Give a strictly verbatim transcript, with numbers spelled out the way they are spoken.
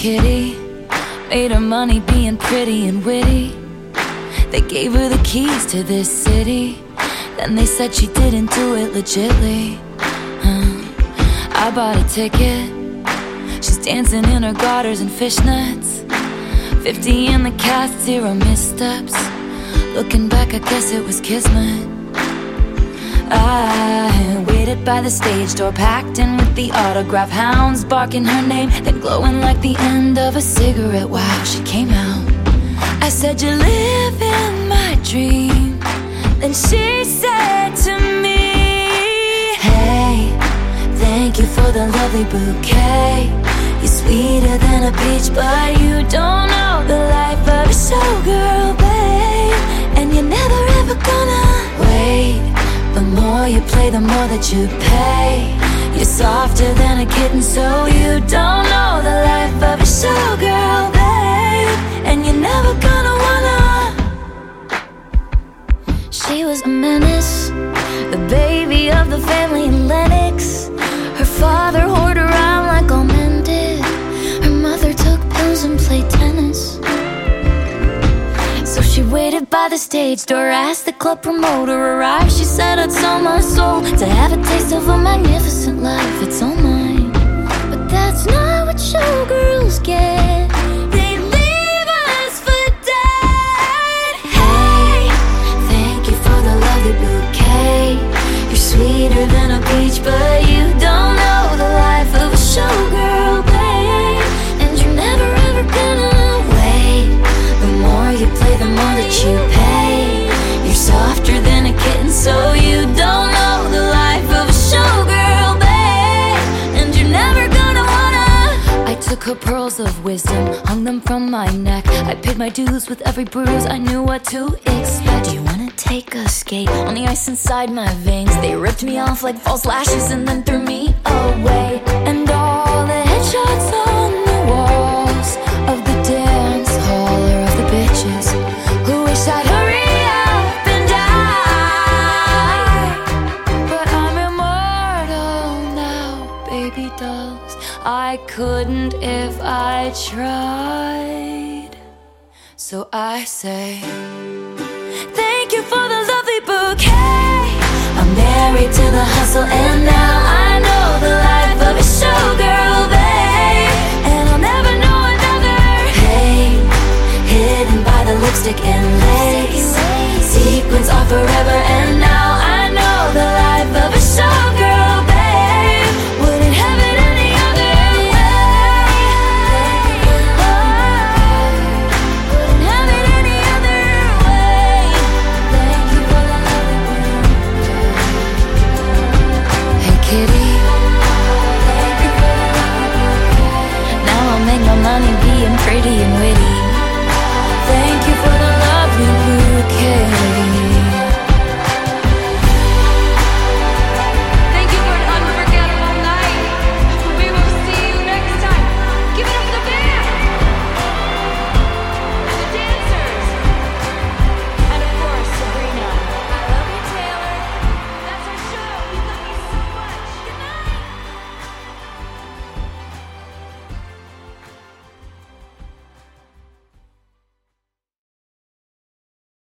kitty, made her money being pretty and witty. They gave her the keys to this city, then they said she didn't do it legitly. uh, I bought a ticket, she's dancing in her garters and fishnets. Fifty in the cast, zero missteps. Looking back, I guess it was kismet. I waited by the stage door, packed in with the autograph hounds, barking her name, then glowing like the end of a cigarette. Wow, she came out. I said, "You live in my dream." Then she said to me, "Hey, thank you for the lovely bouquet. You're sweeter than a peach, but you don't know the life of a showgirl, babe. And you're never ever gonna wait. The more you play, the more that you pay. You're softer than a kitten, so you don't know the life of a showgirl, babe. And you're never gonna wanna." She was a menace, the baby of the family in Lennox. Her father whored around like all men did. Her mother took pills and played tennis. So she waited by the stage door, asked the club promoter arrive. She said, "I'd sell my soul to have a taste of a magnificent life. It's all mine." But that's not what showgirls get. They leave us for dead. Hey, thank you for the lovely bouquet. You're sweeter than a peach, but you don't know the life of a showgirl, babe. And you're never ever gonna wait. The more you play, the more that you pay. You're softer than a kitten, so you don't know the life of a showgirl, babe. And you're never gonna wanna. I took her pearls of wisdom, hung them from my neck. I paid my dues with every bruise, I knew what to expect. Do you wanna take a skate on the ice inside my veins? They ripped me off like false lashes and then threw me away. And all the headshots on the walls of the dance hall are of the bitches who wish I'd hurry up and die. But I'm immortal now, baby dolls. I couldn't if I tried. So I say, thank you for the lovely bouquet. I'm married to the hustle, and now I know the life of a showgirl, babe. And I'll never know another pain hidden by the lipstick and lace. Sequins are forever